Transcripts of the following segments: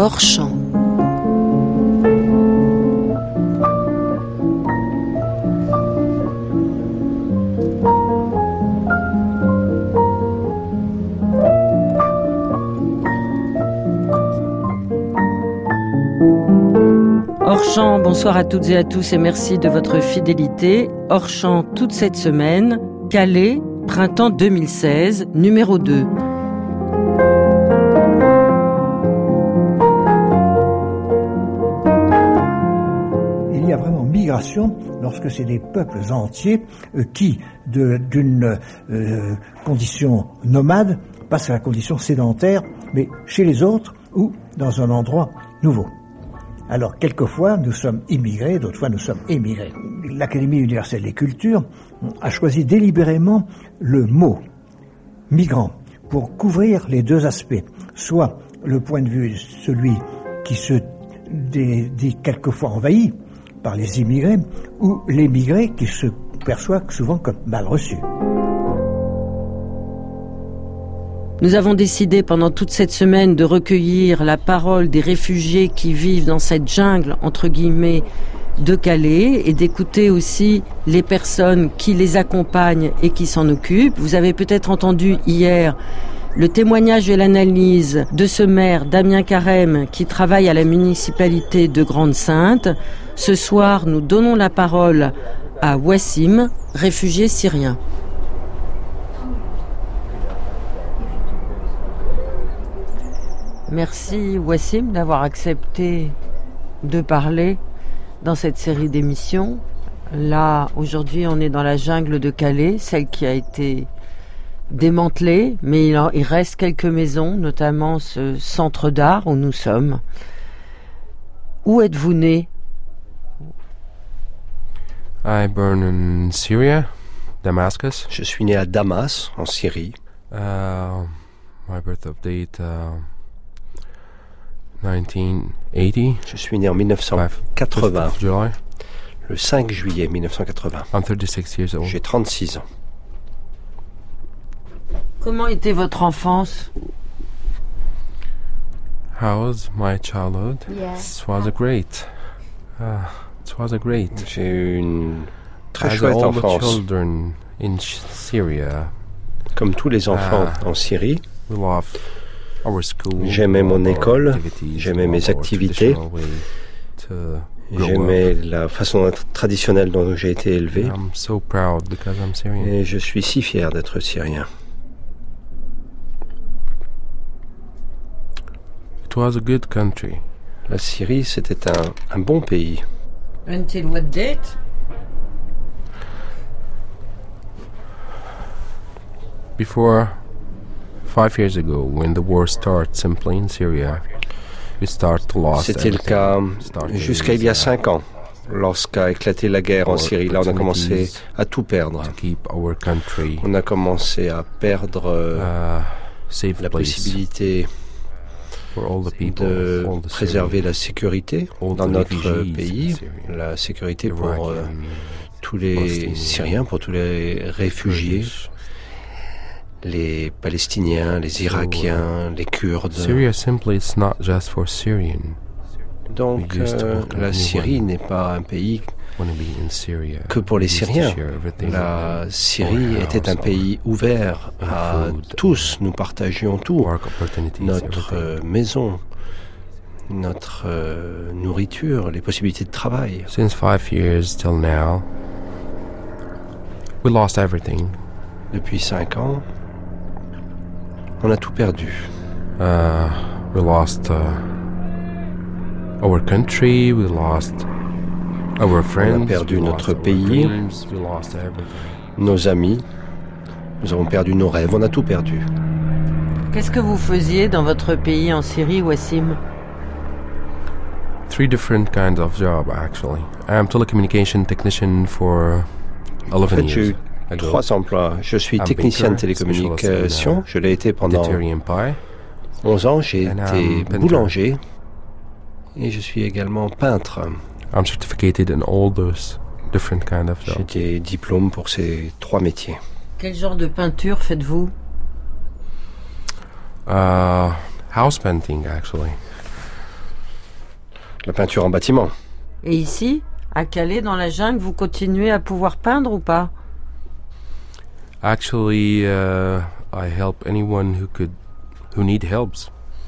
hors champ. Hors champ, bonsoir à toutes et à tous et merci de votre fidélité. Hors champ toute cette semaine, Calais, printemps 2016, numéro 2. Il y a vraiment migration lorsque c'est des peuples entiers qui, d'une condition nomade, passent à la condition sédentaire, mais chez les autres ou dans un endroit nouveau. Alors, quelquefois, nous sommes immigrés, d'autres fois, nous sommes émigrés. L'Académie universelle des cultures a choisi délibérément le mot « migrant » pour couvrir les deux aspects. Soit le point de vue, celui qui se dit quelquefois envahi par les immigrés, ou l'émigré qui se perçoit souvent comme mal reçu. Nous avons décidé pendant toute cette semaine de recueillir la parole des réfugiés qui vivent dans cette jungle, entre guillemets, de Calais, et d'écouter aussi les personnes qui les accompagnent et qui s'en occupent. Vous avez peut-être entendu hier le témoignage et l'analyse de ce maire, Damien Carême, qui travaille à la municipalité de Grande-Synthe. Ce soir, nous donnons la parole à Wassim, réfugié syrien. Merci Wassim d'avoir accepté de parler dans cette série d'émissions. Là, aujourd'hui, on est dans la jungle de Calais, celle qui a été démantelée, mais il reste quelques maisons, notamment ce centre d'art où nous sommes. Où êtes-vous né? I born in Syria, Damascus. Je suis né à Damas, en Syrie. My birth of date 1980. Je suis né en 1980. July. Le 5 juillet 1980. I'm 36 years old. J'ai 36 ans. Comment était votre enfance? How was my childhood? Yes. It was a great. J'ai eu une très As chouette all enfance. the children in Syria, Comme tous les enfants en Syrie, we loved our school. j'aimais mon our école, activities, j'aimais mes our activités, traditional way to grow j'aimais up. la façon traditionnelle dont j'ai été élevé. I'm so proud because I'm Syrian. Et je suis si fier d'être syrien. It was a good country. La Syrie, c'était un bon pays. Until what date? Before 5 years ago, when the war started simply in Syria, we started to lose C'était le cas jusqu'à il y a 5 ans. Lorsqu'a éclaté la guerre en Syrie, là on a commencé à tout perdre. to keep our country On a commencé à perdre safe la place possibilité for all the people, de all the préserver Syrians, la sécurité all dans the notre refugees pays, in Syria, la sécurité pour Iraqi, tous les Palestiniens, Syriens, pour tous les réfugiés, Kurdish. les Palestiniens, les Irakiens, les Kurdes. Syria simply is not just for Syrian. Donc We used to welcome la Syrie anyone n'est pas un pays wanna be in Syria. que pour les We used to Syriens. share everything La with them. Syrie Our était un house, pays ouvert à food, tous. Nous partagions tout. work opportunities, Notre everything. maison, notre nourriture, les possibilités de travail. Since 5 years till now, we lost everything. Depuis 5 ans, on a tout perdu. We lost our country, we lost our friends, On a perdu we notre lost our pays, dreams, we lost everything. nos amis, nous avons perdu nos rêves, on a tout perdu. Qu'est-ce que vous faisiez dans votre pays en Syrie, Wassim? 3 different kinds of job actually. I'm telecommunication technician for 11 En fait, j'ai years eu ago. 3 emplois. Je suis I'm technicien de baker, télécommunications. specialist Je l'ai été pendant Dairy and Pie. 11 ans. J'ai And été I'm painter. boulanger. Et je suis également peintre. I'm certificated in all those different kind of J'ai jobs. des diplômes pour ces 3 métiers. Quel genre de peinture faites-vous? House painting actually. La peinture en bâtiment. Et ici, à Calais, dans la jungle, vous continuez à pouvoir peindre ou pas? Actually, I help anyone who need helps.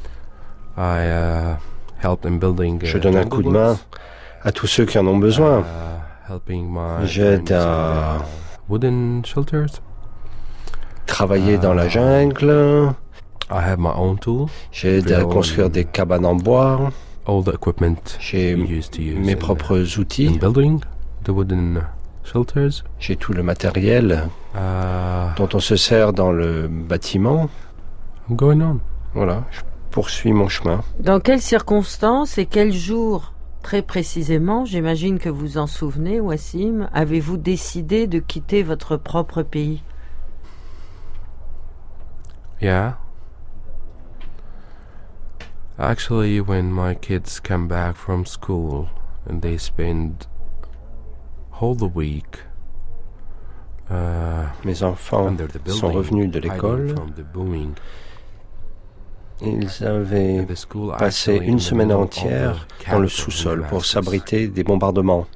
I help in building. Je donne un coup de main à tous ceux qui en ont besoin. J'aide à wooden shelters. Travailler dans la jungle. I have my own tool. J'aide à construire des cabanes en bois. All the equipment J'ai mes propres outils. In building the wooden shelters. J'ai tout le matériel dont on se sert dans le bâtiment. I'm going on. Voilà, je poursuis mon chemin. Dans quelles circonstances et quel jour, très précisément, j'imagine que vous en souvenez, Wassim, avez-vous décidé de quitter votre propre pays? Yeah. Actually, when my kids come back from school and they spend whole the week, mes enfants sont revenus de l'école. Ils avaient passé une semaine entière dans le sous-sol pour s'abriter des bombardements.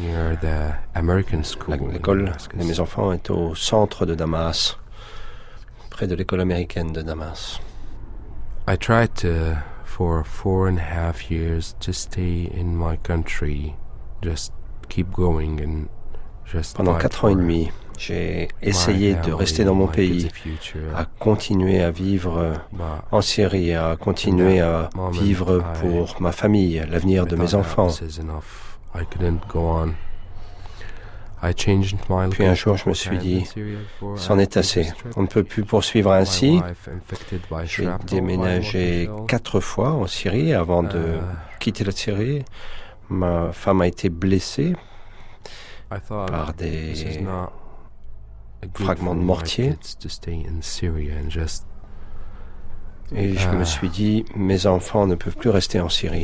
L'école de mes enfants est au centre de Damas, près de l'école américaine de Damas. I tried to, for 4.5 years, to stay in my country, just keep going and just. Pendant 4 ans et demi, j'ai essayé de rester dans mon pays, à continuer à vivre en Syrie, à continuer à vivre pour ma famille, l'avenir de mes enfants. Puis un jour, je me suis dit, c'en est assez. On ne peut plus poursuivre ainsi. J'ai déménagé 4 fois en Syrie avant de quitter la Syrie. Ma femme a été blessée par des fragments de mortier. Et je me suis dit, mes enfants ne peuvent plus rester en Syrie.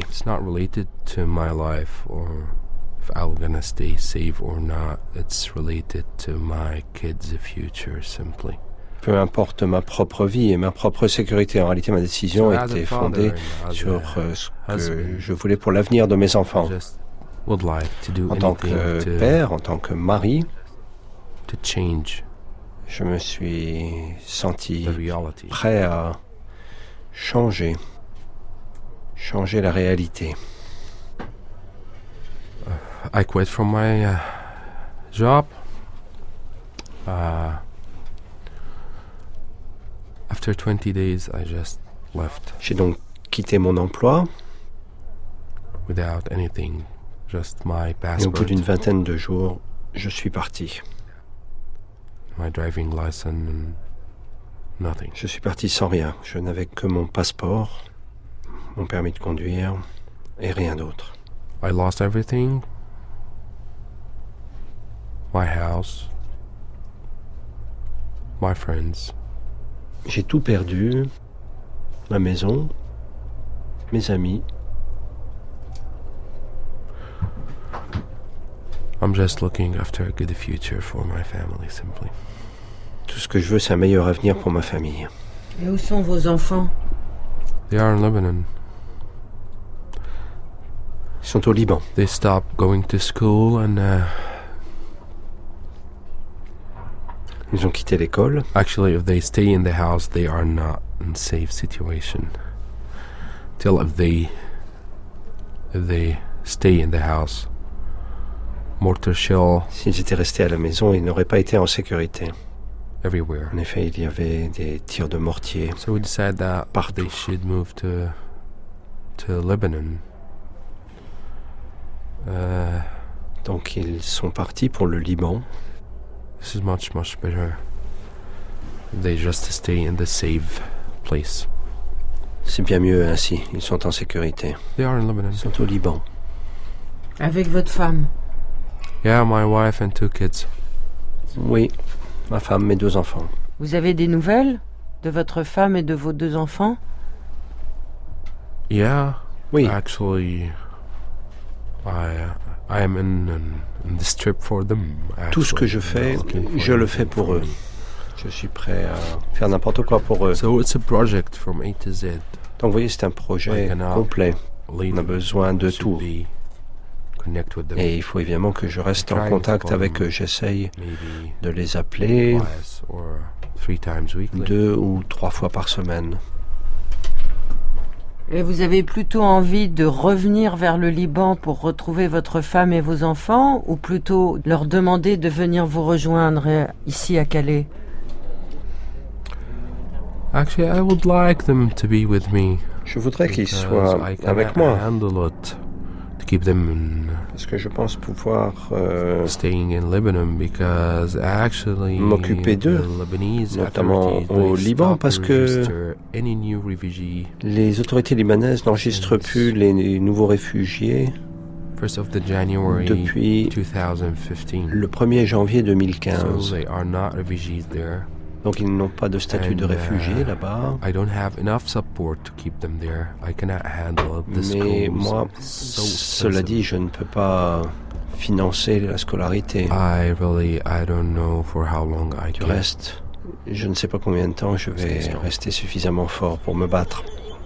I'm gonna stay safe or not, it's related to my kids' future, simply. Peu importe ma propre vie et ma propre sécurité. En réalité, ma décision était fondée sur ce que je voulais pour l'avenir de mes enfants. En tant que père, en tant que mari, je me suis senti prêt à changer la réalité. I quit from my job. After 20 days, I just left. J'ai donc quitté mon emploi. Without anything, just my passport. Et au bout d'une vingtaine de jours, je suis parti. My driving license and nothing. Je suis parti sans rien. Je n'avais que mon passeport, mon permis de conduire et rien d'autre. I lost everything. My house, my friends. J'ai tout perdu, ma maison, mes amis. I'm just looking after a good future for my family, simply. Tout ce que je veux, c'est un meilleur avenir pour ma famille. Et où sont vos enfants? They are in Lebanon. Ils sont au Liban. They stopped going to school and ils ont quitté l'école. Actually, if they stay in the house, they are not in safe situation. Till if they stay in the house, mortar shell. S'ils étaient restés à la maison, ils n'auraient pas été en sécurité. Everywhere. En effet, il y avait des tirs de mortier. So we decided that they should move to Lebanon. Donc ils sont partis pour le Liban. This is much better. They just stay in the safe place. C'est bien mieux ainsi. Ils sont en sécurité. They are in Lebanon. Ils sont au Liban. Avec votre femme? Yeah, my wife and 2 kids. Oui, ma femme, mes 2 enfants. Vous avez des nouvelles de votre femme et de vos 2 enfants? Yeah. Oui. Actually, I am in this trip for them. Tout ce que je fais, je le fais pour eux. Je suis prêt à faire n'importe quoi pour eux. So it's a project from A to Z. Donc vous voyez, c'est un projet complet. On a besoin de tout. Et il faut évidemment que je reste en contact avec eux. J'essaye de les appeler 2 ou 3 fois par semaine. Et vous avez plutôt envie de revenir vers le Liban pour retrouver votre femme et vos enfants, ou plutôt leur demander de venir vous rejoindre ici à Calais? Actually, I would like them to be with me. Je voudrais qu'ils soient avec moi. Keep them parce que je pense pouvoir staying in Lebanon because actually m'occuper d'eux, notamment au Liban, parce que les autorités libanaises n'enregistrent plus les nouveaux réfugiés depuis le 1er janvier 2015. Donc ils n'ont pas de statut de réfugié là-bas. Mais moi, cela dit, je ne peux pas financer la scolarité. Du reste, je ne sais pas combien de temps je vais rester suffisamment fort pour me battre.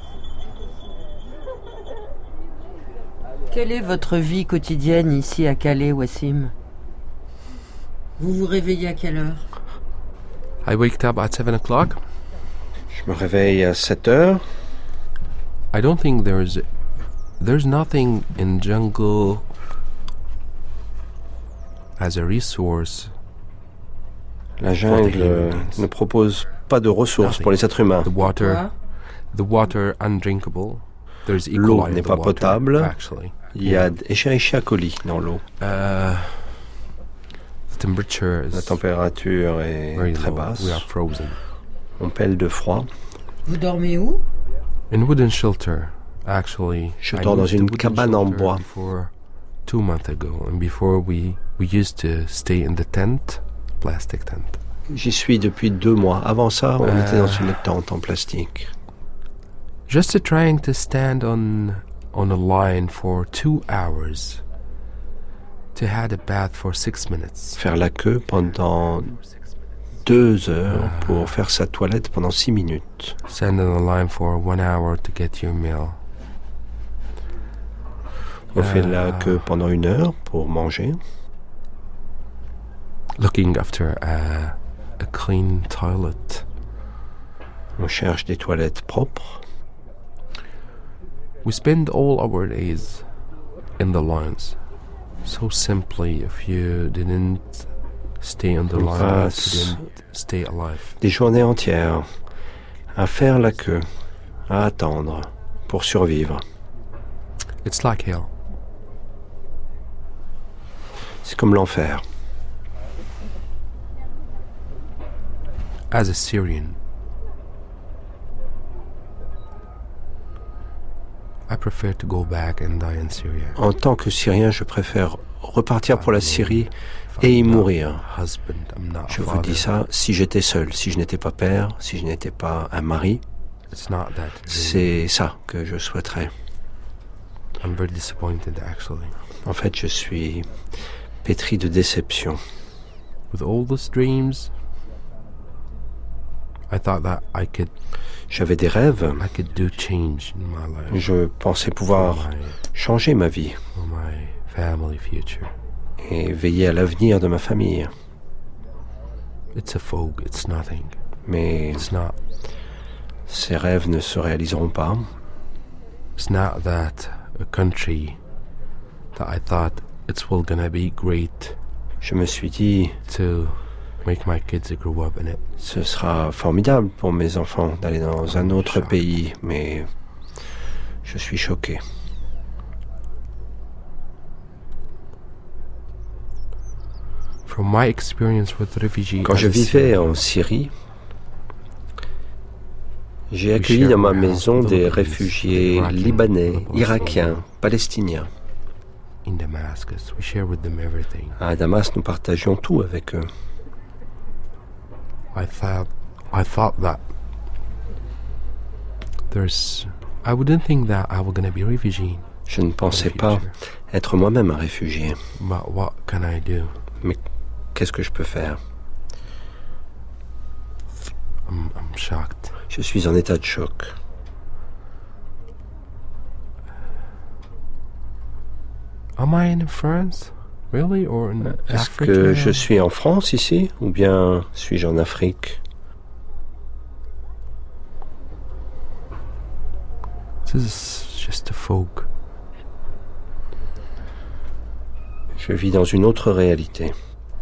Quelle est votre vie quotidienne ici à Calais, Wassim? Vous vous réveillez à quelle heure? I wake up at 7 o'clock. Je me réveille à 7 heures. I don't think there's nothing in jungle as a resource. La jungle ne propose pas de ressources pour les êtres humains. The water undrinkable. There's E. coli L'eau n'est pas potable. Actually. Il y a Escherichia coli dans l'eau. La température est très basse. On pèle de froid. Vous dormez où? In wooden shelter, actually. Je dors dans une cabane en bois. 2 months ago, and before we used to stay in the tent, plastic tent. J'y suis depuis 2 mois. Avant ça, on était dans une tente en plastique. Just trying to stand on a line for 2 hours. To have a bath for 6 minutes. Faire la queue pendant 2 heures pour faire sa toilette pendant 6 minutes. Stand on the line for 1 hour to get your meal. On fait la queue pendant 1 heure pour manger. Looking after a clean toilet. On cherche des toilettes propres. We spend all our days in the lines. So simply, if you didn't stay on the line, you didn't stay alive. Des journées entières à faire la queue, à attendre pour survivre. It's like hell. C'est comme l'enfer. As a Syrian, I prefer to go back and die in Syria. En tant que Syrien, je préfère repartir pour la Syrie et y mourir. Je vous dis ça, si j'étais seul, si je n'étais pas père, si je n'étais pas un mari, c'est ça que je souhaiterais. I'm very disappointed, actually. En fait, je suis pétri de déception. With all those dreams, I thought that I could. J'avais des rêves. I could do change in my life. Je pensais pouvoir changer ma vie. For my family future. Et veiller à l'avenir de ma famille. It's a fog, it's nothing. Mais it's not. Ces rêves ne se réaliseront pas. It's not that a country that I thought it's well gonna be great. Je me suis dit to make my kids grow up in it. Ce sera formidable pour mes enfants d'aller dans un autre pays, mais je suis choqué. From my experience with refugees, quand je vivais en Syrie, j'ai accueilli dans ma maison des réfugiés libanais, irakiens, palestiniens. In Damascus, we share with them everything. À Damas, nous partagions tout avec eux. I thought that I wouldn't think that I was gonna be a refugee. Je ne pensais pas être moi-même un réfugié. But what can I do? Mais qu'est-ce que je peux faire? I'm shocked. Je suis en état de choc. Am I in France? Really? Or in Est-ce Africa? que je suis en France ici ou bien suis-je en Afrique? This is just a folk. Je vis dans une autre réalité.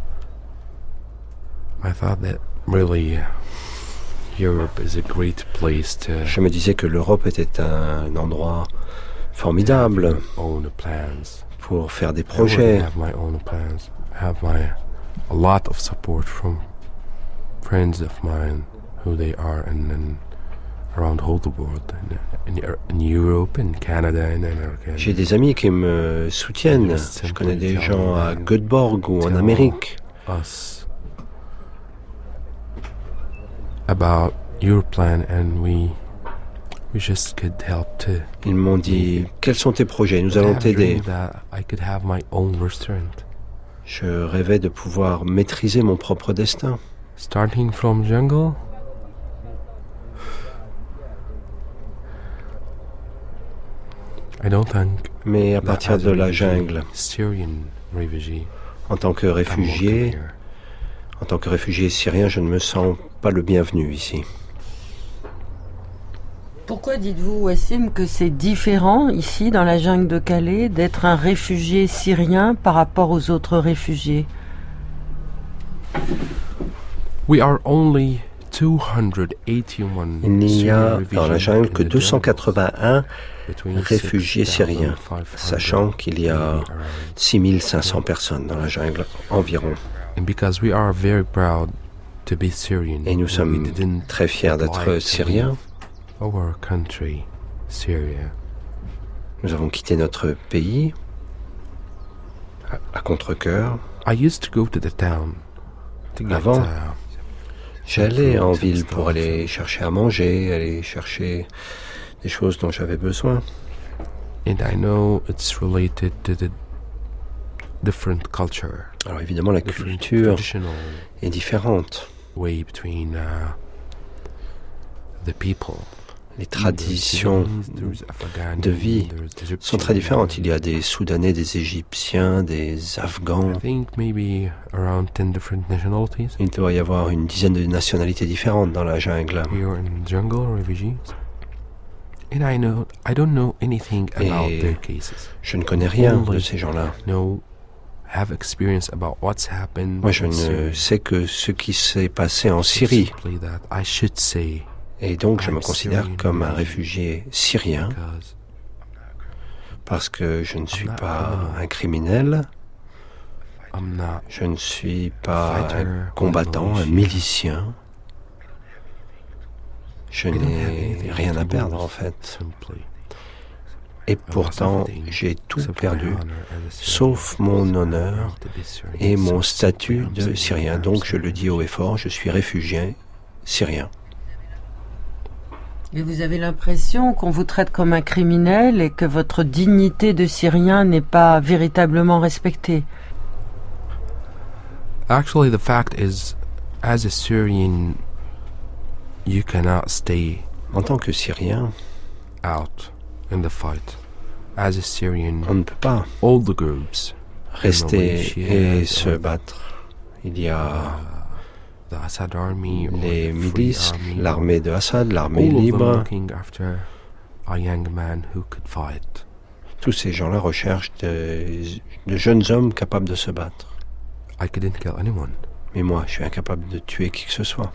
I thought that really Europe is a great place to Je me disais que l'Europe était un endroit formidable own plans. pour faire des I projets. have my own plans. I have a lot of support from friends of mine who they are in around all the world, in Europe, in Canada, in America. J'ai des amis qui me soutiennent. Je connais des gens à Göteborg ou en Amérique. Us about your plan, and we just could help to. Ils m'ont dit, quels sont tes projets? Nous allons t'aider. That I could have my own restaurant. Je rêvais de pouvoir maîtriser mon propre destin. Starting from jungle. I don't think. Mais à partir de la jungle, Syrian refugee. en tant que réfugié syrien, je ne me sens pas le bienvenu ici. Pourquoi dites-vous, Wassim, que c'est différent ici, dans la jungle de Calais, d'être un réfugié syrien par rapport aux autres réfugiés? We are only 281. Il n'y a dans la jungle que 281 réfugiés syriens, sachant qu'il y a 6500 personnes dans la jungle environ. Et nous sommes très fiers d'être syriens. Nous avons quitté notre pays à contre-cœur. Avant, j'allais en ville pour aller chercher à manger, aller chercher des choses dont j'avais besoin. Alors évidemment, la culture est différente. Les traditions de vie sont très différentes. Il y a des Soudanais, des Égyptiens, des Afghans. Il doit y avoir une dizaine de nationalités différentes dans la jungle. Et je ne connais rien de ces gens-là. Moi, je ne sais que ce qui s'est passé en Syrie. Et donc, je me considère comme un réfugié syrien parce que je ne suis pas un criminel, je ne suis pas un combattant, un milicien. Je n'ai rien à perdre, en fait. Et pourtant, j'ai tout perdu, sauf mon honneur et mon statut de Syrien. Donc, je le dis haut et fort, je suis réfugié syrien. Et vous avez l'impression qu'on vous traite comme un criminel et que votre dignité de Syrien n'est pas véritablement respectée? Actually, the fact is, as a Syrian, you cannot stay en tant que Syrien, out in the fight. As a Syrian, on ne peut pas all the groups rester et se battre. Il y a les milices, l'armée de Assad, l'armée libre. Tous ces gens-là recherchent de jeunes hommes capables de se battre. Mais moi, je suis incapable de tuer qui que ce soit.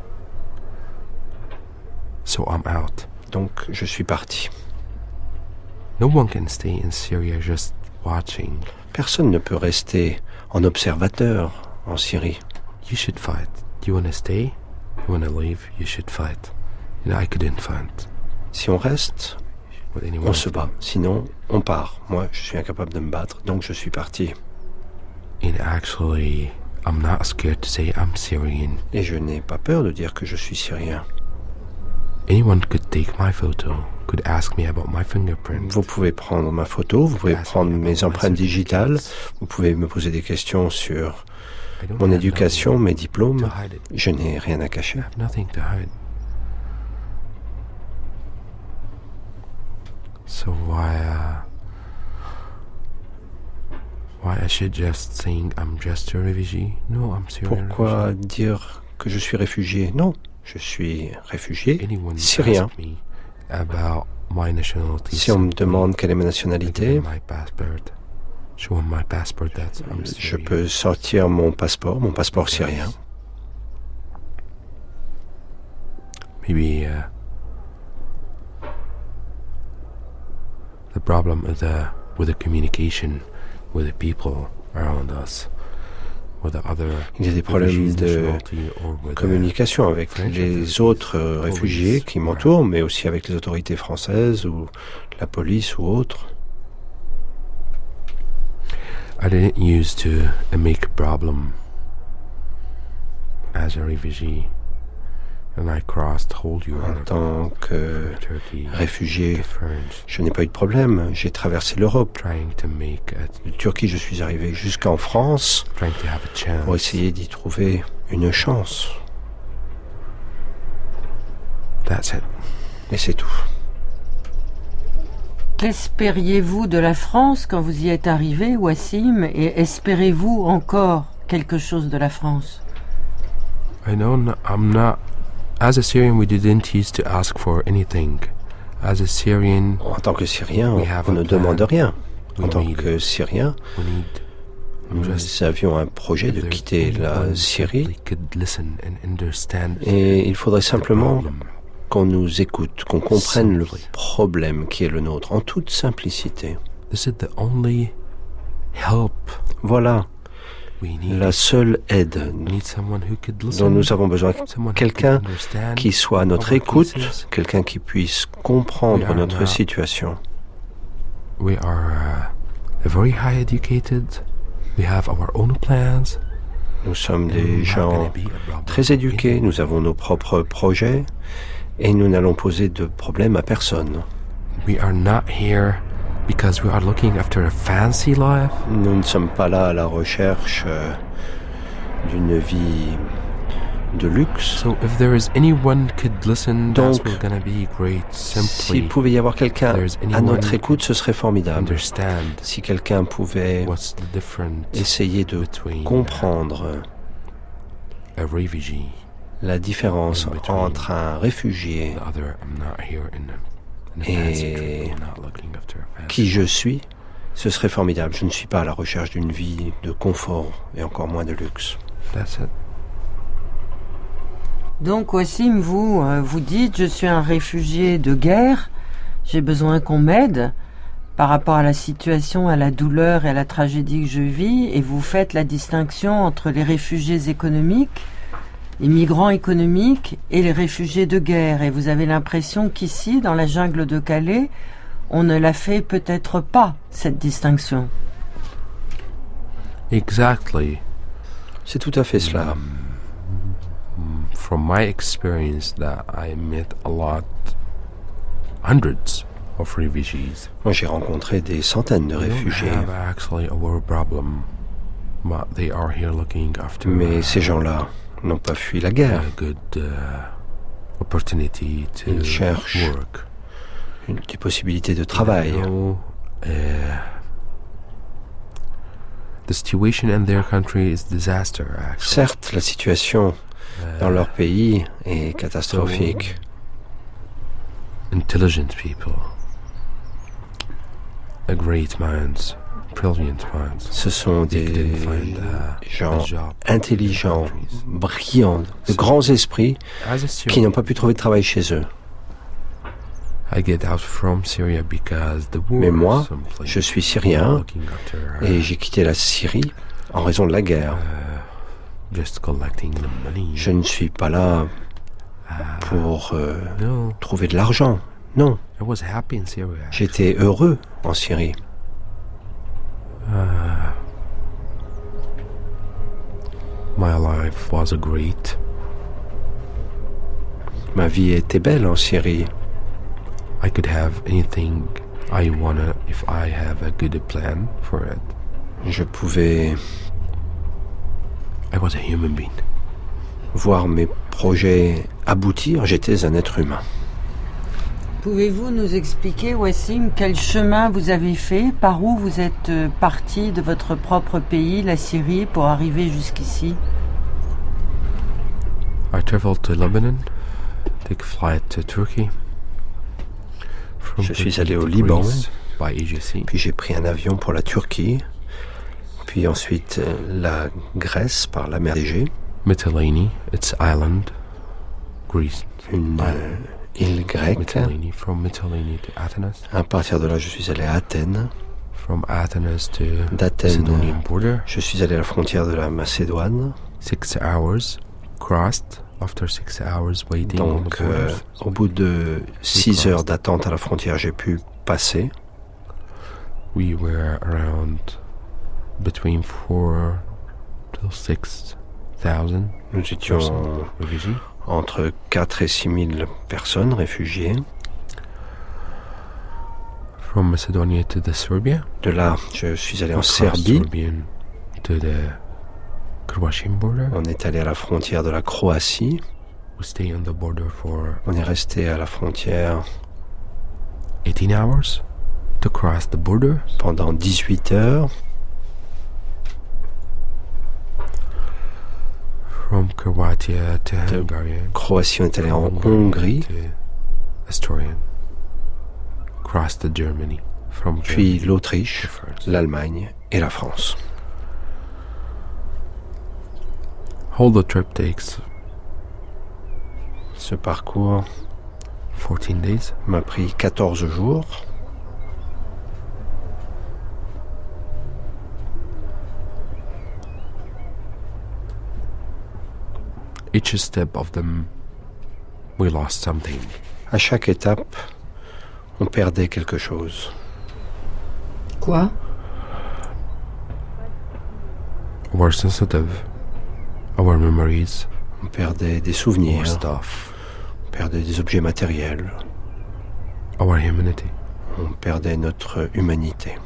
So I'm out. Donc, je suis parti. No one can stay in Syria just watching. Personne ne peut rester en observateur en Syrie. You should fight. Do you want to stay? You want to leave? You should fight. And I couldn't fight. Si on reste, on se bat. Sinon, on part. Moi, je suis incapable de me battre, donc je suis parti. And actually, I'm not scared to say I'm Syrian. Et je n'ai pas peur de dire que je suis syrien. Anyone could take my photo, could ask me about my fingerprint. Vous pouvez prendre ma photo, vous pouvez prendre mes empreintes digitales, vous pouvez me poser des questions sur mon éducation, mes diplômes. Je n'ai rien à cacher. So Pourquoi dire que je suis réfugié? Non, je suis réfugié syrien. Si on me demande quelle est ma nationalité, je peux sortir mon passeport syrien. Maybe the problem is with the communication with the people around us. Il y a des problèmes de communication avec les autres réfugiés qui m'entourent, mais aussi avec les autorités françaises ou la police ou autres. I didn't used to make a problem as a refugee. And I crossed whole Europe. En tant que réfugié, je n'ai pas eu de problème. J'ai traversé l'Europe. De Turquie, je suis arrivé jusqu'en France pour essayer d'y trouver une chance. Et c'est tout. Qu'espériez-vous de la France quand vous y êtes arrivé, Wassim, et espérez-vous encore quelque chose de la France? As a Syrian, we didn't used to ask for anything. As a Syrian, en tant que Syrien, on ne demande rien. En tant que Syrien, nous avions un projet de quitter la Syrie et il faudrait simplement qu'on nous écoute, qu'on comprenne le problème qui est le nôtre, en toute simplicité. Voilà la seule aide dont nous avons besoin. Quelqu'un qui soit à notre écoute, quelqu'un qui puisse comprendre notre situation. We are very high educated. We have our own plans. Nous sommes des gens très éduqués, nous avons nos propres projets et nous n'allons poser de problème à personne. We are not here because we are looking after a fancy life. Nous ne sommes pas là à la recherche d'une vie de luxe. So if there is anyone could listen, that's gonna be great. S'il pouvait y avoir quelqu'un à notre écoute, ce serait formidable. Si quelqu'un pouvait essayer de comprendre la différence entre un réfugié et qui je suis, ce serait formidable. Je ne suis pas à la recherche d'une vie de confort et encore moins de luxe. Donc Wassim, vous dites, je suis un réfugié de guerre, j'ai besoin qu'on m'aide par rapport à la situation, à la douleur et à la tragédie que je vis, et vous faites la distinction entre les réfugiés économiques, les migrants économiques et les réfugiés de guerre. Et vous avez l'impression qu'ici, dans la jungle de Calais, on ne la fait peut-être pas, cette distinction. Exactly. C'est tout à fait cela. From my experience that I met hundreds of refugees. Moi, j'ai rencontré des centaines de réfugiés. Mais ces gens-là n'ont pas fui la guerre. Ils cherchent des possibilités de travail. The situation in their country is disaster, actually. Certes, la situation dans leur pays est catastrophique. Intelligent people, great minds, brilliant minds. Ce sont des gens intelligents, brillants, de grands esprits qui n'ont pas pu trouver de travail chez eux. Mais moi, je suis syrien et j'ai quitté la Syrie en raison de la guerre. Je ne suis pas là pour trouver de l'argent. Non. J'étais heureux en Syrie. Ma vie était belle en Syrie. I could have anything I wanna if I have a good plan for it. Je pouvais I was a human being. Voir mes projets aboutir. J'étais un être humain. Pouvez-vous nous expliquer, Wassim, quel chemin vous avez fait, par où vous êtes parti de votre propre pays, la Syrie, pour arriver jusqu'ici? I traveled to Lebanon, take flight to Turkey. Je suis allé au Liban, puis j'ai pris un avion pour la Turquie, puis ensuite la Grèce par la mer Égée. Mytilene, it's island, Greece. Une île grecque. Mytilene, from Mytilene to Athens. À partir de là, je suis allé à Athènes. From Athens to d'Athènes, Macedonian border. Je suis allé à la frontière de la Macédoine. 6 hours crossed. After 6 hours waiting. Donc, au bout de 6 heures d'attente à la frontière, j'ai pu passer. We were around between 4,000 to 6,000. Nous étions entre 4 et 6 000 personnes réfugiées. From Macedonia to the Serbia. De là, je suis allé en Serbie. To the Croatian border. On est allé à la frontière de la Croatie. We stay on the border for On est resté à la frontière 18 hours to cross the border. Pendant 18 heures. From Croatia to Hungary. Croatie, on est allé en Hongrie. Estonian. Cross to Germany. From puis l'Autriche, l'Allemagne et la France. All the trip takes. Ce parcours 14 days. M'a pris 14 jours. Each step of them, we lost something. À chaque étape, on perdait quelque chose. Quoi? We're sensitive. Our memories. On perdait des souvenirs. Our stuff. On perdait des objets matériels. Our humanity. On perdait notre humanité.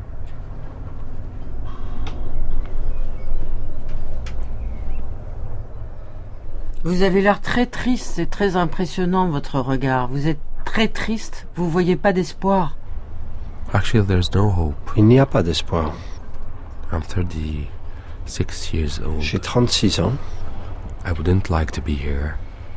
Vous avez l'air très triste, c'est très impressionnant votre regard. Vous êtes très triste, vous voyez pas d'espoir. Actually, there's no hope. Il n'y a pas d'espoir. I'm 36 years old. J'ai 36 ans. I wouldn't like to be here.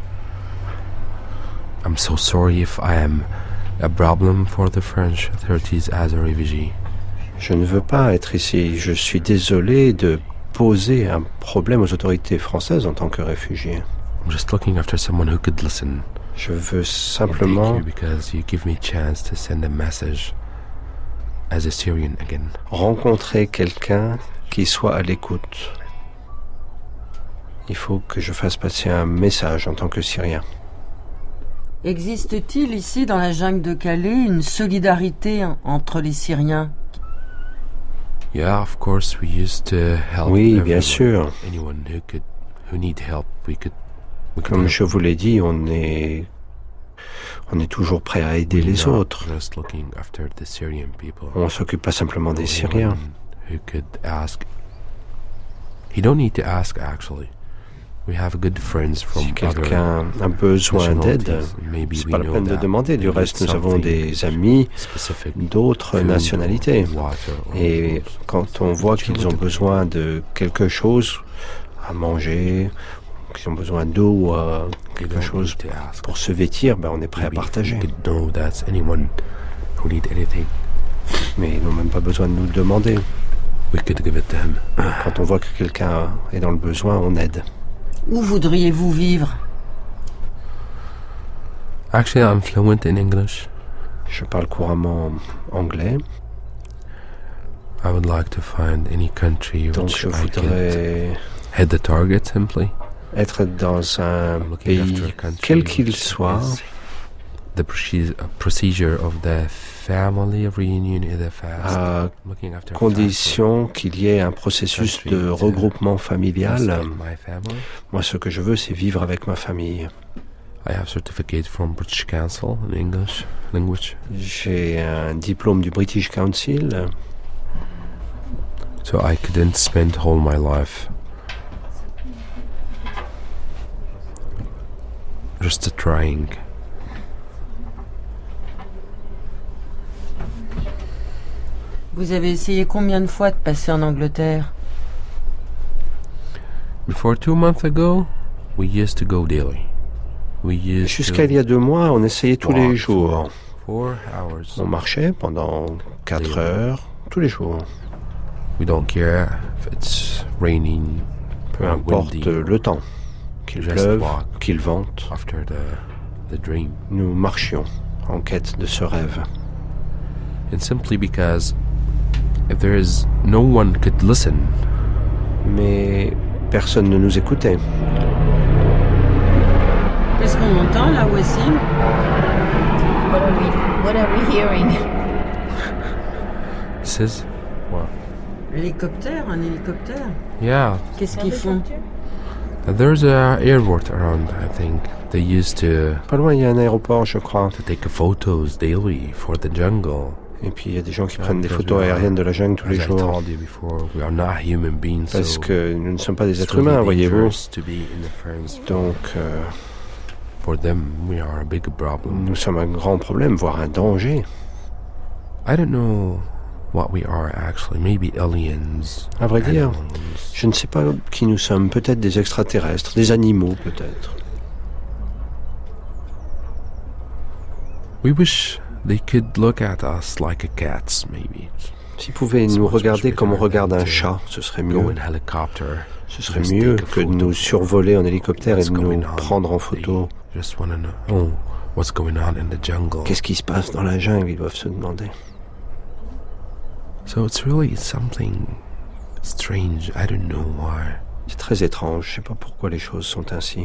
I'm so sorry if I am a problem for the French authorities as a refugee. Je ne veux pas être ici. Je suis désolé de poser un problème aux autorités françaises en tant que réfugié. I'm just looking after someone who could listen. Je veux simplement Thank you because you give me a chance to send a message as a Syrian again. Rencontrer quelqu'un qui soit à l'écoute. Il faut que je fasse passer un message en tant que Syrien. Existe-t-il ici dans la jungle de Calais une solidarité entre les Syriens? Yeah, of course, we used to help. Oui, bien sûr. Anyone who need help, we could Comme je vous l'ai dit, on est toujours prêt à aider les autres. On ne s'occupe pas simplement des Syriens. Si quelqu'un a besoin d'aide, c'est pas la peine de demander. Du reste, nous avons des amis d'autres nationalités. Et quand on voit qu'ils ont besoin de quelque chose à manger, qu'ils ont besoin d'eau ou quelque chose pour se vêtir, on est prêt à partager. Mais ils n'ont même pas besoin de nous le demander. Quand on voit que quelqu'un est dans le besoin, on aide. Où voudriez-vous vivre? Actually, I'm fluent in English. Je parle couramment anglais. I would like to find any country Donc je voudrais hit the target simply. Être dans un pays, quel qu'il soit. The procedure of the family reunion is fast. À condition qu'il y ait un processus de regroupement familial. Moi, ce que je veux, c'est vivre avec ma famille. I have certificate from British Council in English language. J'ai un diplôme du British Council. So I couldn't spend all my life just trying Vous avez essayé combien de fois de passer en Angleterre? Before 2 months ago, we used to go daily. Jusqu'à il y a 2 mois, on essayait tous les jours. 4 hours. On marchait pendant 4 heures, tous les jours. We don't care if it's raining, peu importe le temps, qu'il pleuve, qu'il vente. After the dream. Nous marchions en quête de ce rêve. And simply because if there is no one could listen. Mais personne ne nous écoutait. Qu'est-ce qu'on entend là, Wassim? What are we hearing? This is what? L'hélicoptère, un hélicoptère? Yeah. Qu'est-ce qu'ils font? There's a airport around, I think. They used to. Pas loin, il y a un aéroport, je crois. To take photos daily for the jungle. Et puis il y a des gens qui prennent des photos aériennes de la jungle tous les jours. Parce que nous ne sommes pas des êtres humains, voyez-vous. Donc, nous sommes un grand problème, voire un danger. À vrai dire, je ne sais pas qui nous sommes. Peut-être des extraterrestres, des animaux, peut-être. We wish they could look at us like a cats, maybe. S'ils pouvaient nous regarder comme on regarde un chat, ce serait mieux. Ce serait mieux que de nous survoler en hélicoptère et de nous prendre en photo. Qu'est-ce qui se passe dans la jungle, ils doivent se demander. So it's really something strange. I don't know why. C'est très étrange. Je ne sais pas pourquoi les choses sont ainsi.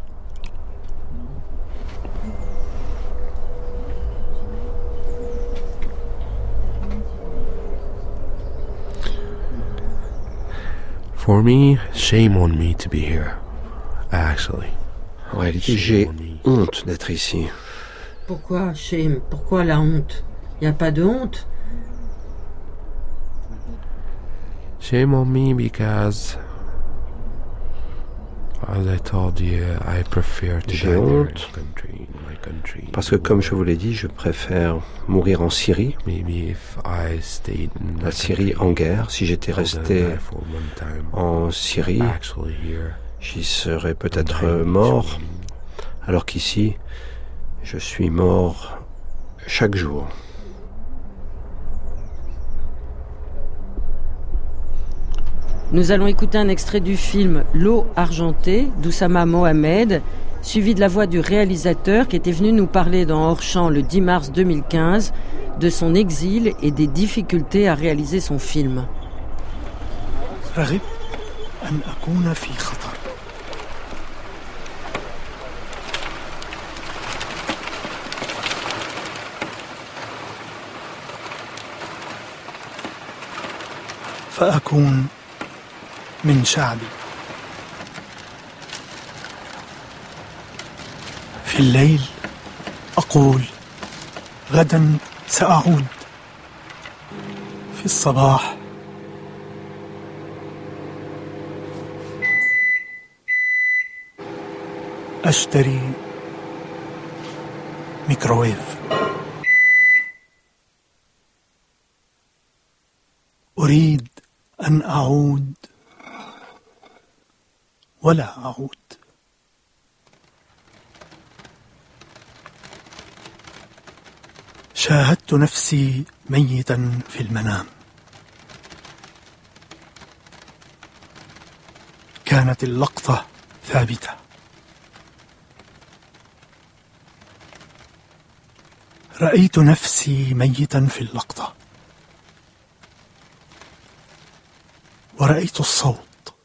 For me, shame on me to be here. Actually. En réalité, j'ai honte d'être ici. Pourquoi shame? Pourquoi la honte? Il n'y a pas de honte. Shame on me because, as I told you, I prefer to die in my country. Parce que, comme je vous l'ai dit, je préfère mourir en Syrie. Maybe if I stayed in la Syrie en guerre. Si j'étais resté en Syrie, j'y serais peut-être mort. Alors qu'ici, je suis mort chaque jour. Nous allons écouter un extrait du film L'eau argentée d'Oussama Mohamed, suivi de la voix du réalisateur qui était venu nous parler dans Hors-champ le 10 mars 2015 de son exil et des difficultés à réaliser son film. فأكون من شعبي في الليل أقول غدا سأعود في الصباح أشتري ميكروويف أريد أن أعود ولا أعود شاهدت نفسي ميتا في المنام كانت اللقطة ثابتة رأيت نفسي ميتا في اللقطة ورأيت الصوت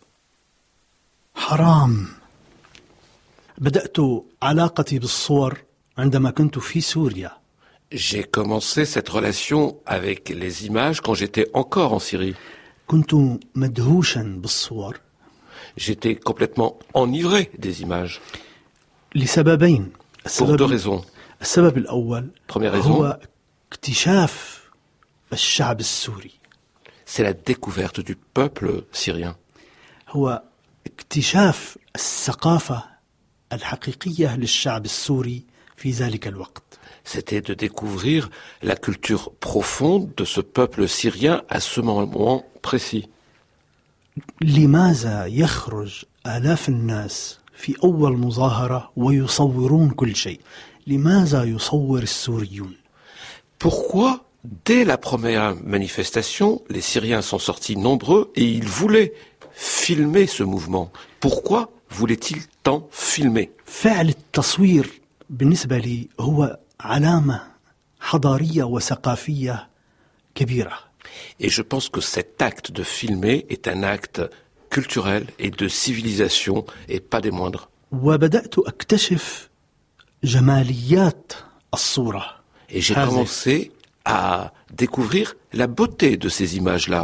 حرام. بدأت علاقتي بالصور عندما كنت في سوريا. J'ai commencé cette relation avec les images quand j'étais encore en Syrie. كنت مدهوشا بالصور. J'étais complètement enivré des images. لسببين. Pour 2 raisons. السبب الأول Première raison, هو اكتشاف الشعب السوري. C'est la découverte du peuple syrien. هو اكتشاف الثقافة الحقيقية للشعب السوري في ذلك الوقت. c'était de découvrir la culture profonde de ce peuple syrien à ce moment précis. لماذا يخرج آلاف الناس في أول مظاهرة ويصورون كل شيء؟ لماذا يصور السوريون؟ Pourquoi, dès la première manifestation, les Syriens sont sortis nombreux et ils voulaient filmer ce mouvement? Pourquoi voulaient-ils tant filmer? فعل التصوير بالنسبة لي هو علامة حضارية وثقافية كبيرة. Et je pense que cet acte de filmer est un acte culturel et de civilisation et pas des moindres. وبدأت أكتشف جماليات الصورة. Et j'ai commencé à découvrir la beauté de ces images-là.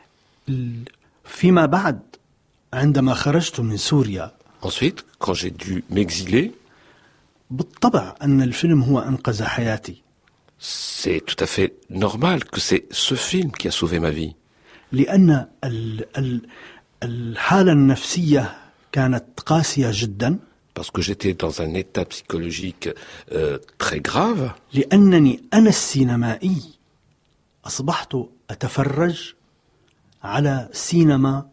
فيما بعد عندما خرجت من سوريا. Ensuite, quand j'ai dû m'exiler, بالطبع أن الفيلم هو أنقذ حياتي. c'est tout à fait normal que c'est ce film qui a sauvé ma vie. لأن الحالة النفسية كانت قاسية جدا. Parce que j'étais dans un état psychologique très grave. لأنني أنا السينمائي أصبحت أتفرج على سينما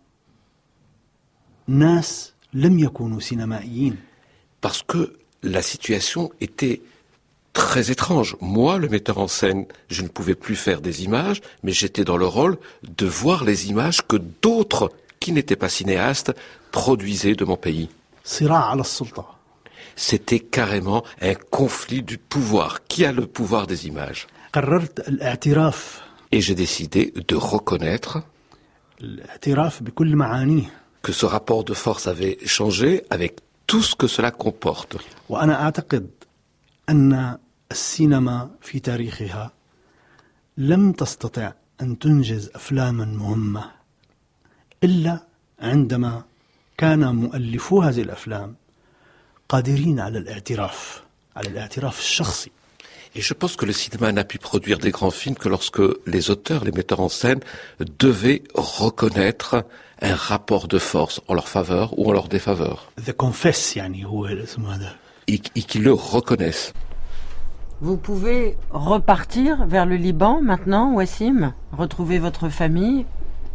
ناس لم يكونوا سينمائيين. Parce que la situation était très étrange. Moi, le metteur en scène, je ne pouvais plus faire des images, mais j'étais dans le rôle de voir les images que d'autres, qui n'étaient pas cinéastes, produisaient de mon pays. صراع على السلطة. C'était carrément un conflit du pouvoir. Qui a le pouvoir des images? قررت الاعتراف. Et j'ai décidé de reconnaître الاعتراف بكل معانيه. Que ce rapport de force avait changé avec tout ce que cela comporte. وأنا أعتقد أن السينما في تاريخها لم تستطع أن تنجز أفلاما مهمة إلا عندما كان مؤلفو هذه الأفلام قادرين على الاعتراف الشخصي. Et je pense que le cinéma n'a pu produire des grands films que lorsque les auteurs, les metteurs en scène devaient reconnaître un rapport de force en leur faveur ou en leur défaveur. The Confess يعني هو الاسم هذا. Et qu'ils le reconnaissent. Vous pouvez repartir vers le Liban maintenant, Wassim, retrouver votre famille?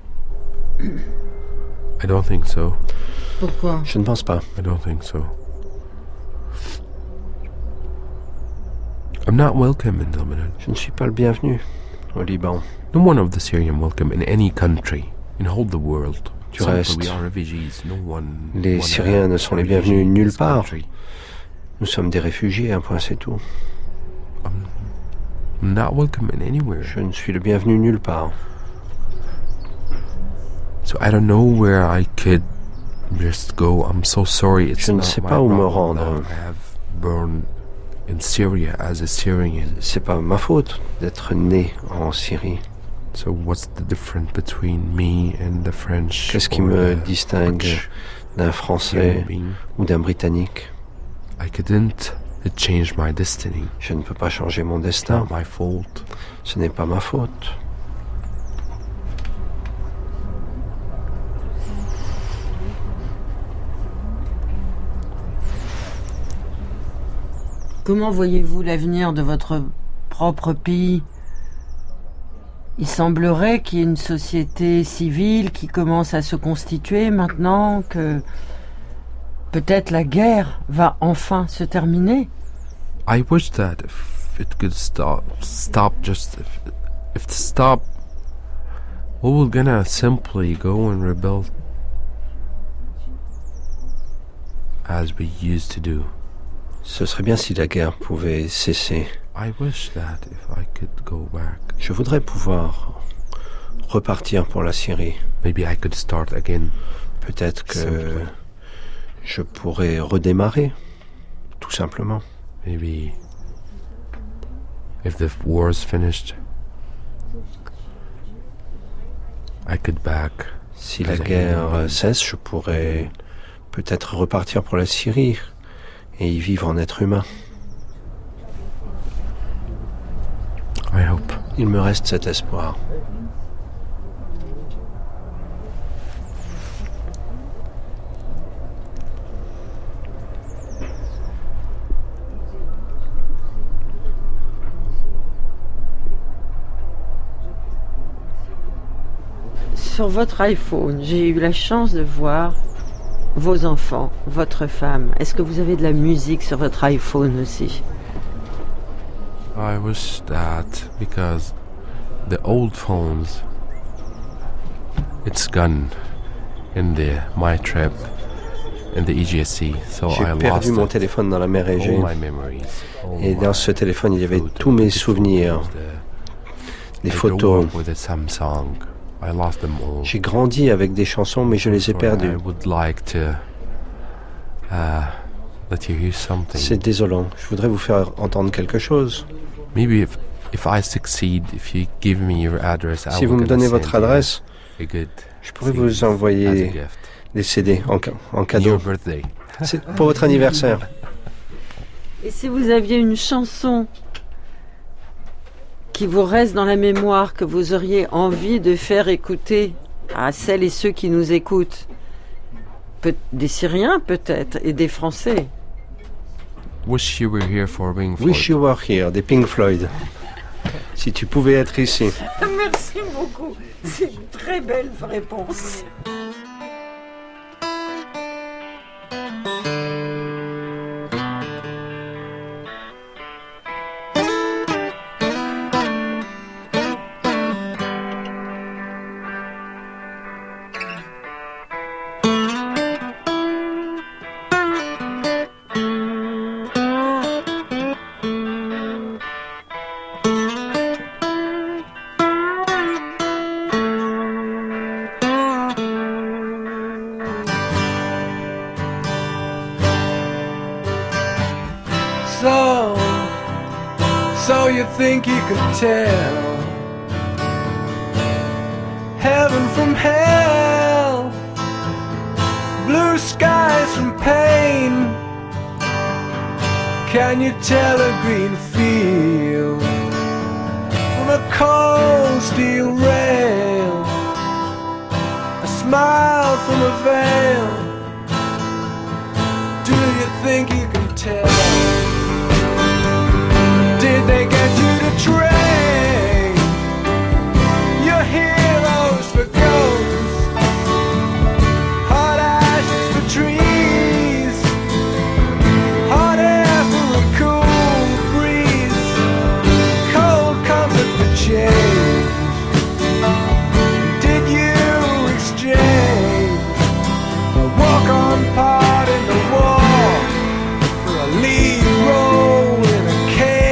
I don't think so. Pourquoi? Je ne pense pas. I don't think so. I'm not welcome in Lebanon. Je ne suis pas le bienvenu au Liban. No one of the Syrian welcome in any country in all the world. Du reste, les Syriens ne sont les bienvenus nulle part. Nous sommes des réfugiés, un point c'est tout. I'm not welcome in anywhere. Je ne suis le bienvenu nulle part. So I don't know where I could just go. I'm so sorry. Je ne sais pas où me rendre. I have born in Syria as a Syrian. C'est pas ma faute d'être né en Syrie. So what's the difference between me and the French? Qu'est-ce qui me distingue d'un Français ou d'un Britannique? I couldn't change my destiny. Je ne peux pas changer mon It's destin. not my fault. Ce n'est pas ma faute. Comment voyez-vous l'avenir de votre propre pays? Il semblerait qu'il y ait une société civile qui commence à se constituer maintenant, que peut-être la guerre va enfin se terminer. I wish that if it could stop just if to stop, we were gonna simply go and rebel as we used to do. Ce serait bien si la guerre pouvait cesser. I wish that if I could go back. Je voudrais pouvoir repartir pour la Syrie. Maybe I could start again. Peut-être que Simply. je pourrais redémarrer, tout simplement. Maybe if the war's finished, I could back. Si la as a guerre human being. cesse, je pourrais peut-être repartir pour la Syrie et y vivre en être humain. I hope. Il me reste cet espoir. sur votre iPhone, j'ai eu la chance de voir vos enfants, votre femme. Est-ce que vous avez de la musique sur votre iPhone aussi? I wish that, because the old phones, it's gone in my trip in the Aegean Sea. So j'ai perdu mon téléphone dans la mer Égée. Et dans ce téléphone, il y avait tous mes souvenirs, les photos. J'ai grandi avec des chansons, mais je les ai perdues. C'est désolant. Je voudrais vous faire entendre quelque chose. Si vous me donnez votre adresse, je pourrais vous envoyer des CD en cadeau. C'est pour votre anniversaire. Et si vous aviez une chanson qui vous reste dans la mémoire, que vous auriez envie de faire écouter à celles et ceux qui nous écoutent, des Syriens peut-être, et des Français. Wish You Were Here for Pink Floyd. Wish You Were Here, des Pink Floyd. Si tu pouvais être ici. Merci beaucoup. C'est une très belle réponse. So you think you could tell heaven from hell, blue skies from pain? Can you tell a green field from a cold steel rail, a smile from a veil? Do you think you can tell? Did they get you to train your heroes for ghosts, hot ashes for trees, hot air for a cool breeze, cold comfort for change? Did you exchange a walk-on part in the war for a lead role in a cage?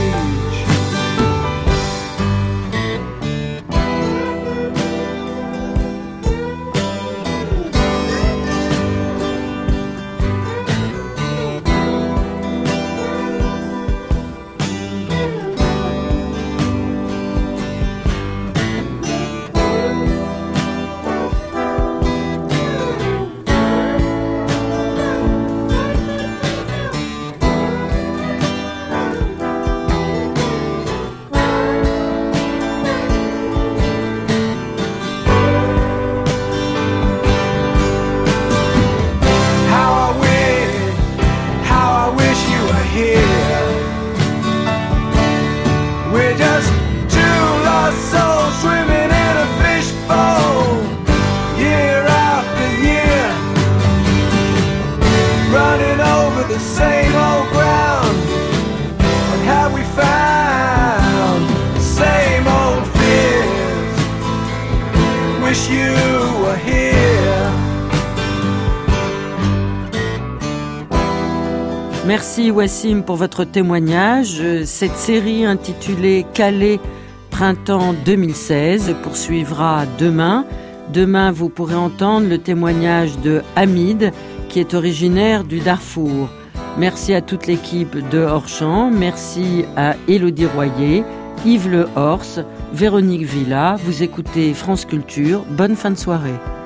We're just two lost souls swimming in a fishbowl, year after year, running over the same old ground. What have we found? The same old fears. Wish you were here. Merci Wassim pour votre témoignage. Cette série intitulée Calais Printemps 2016 poursuivra demain. Demain, vous pourrez entendre le témoignage de Hamid, qui est originaire du Darfour. Merci à toute l'équipe de Hors-Champ. Merci à Élodie Royer, Yves Le Horse, Véronique Villa. Vous écoutez France Culture. Bonne fin de soirée.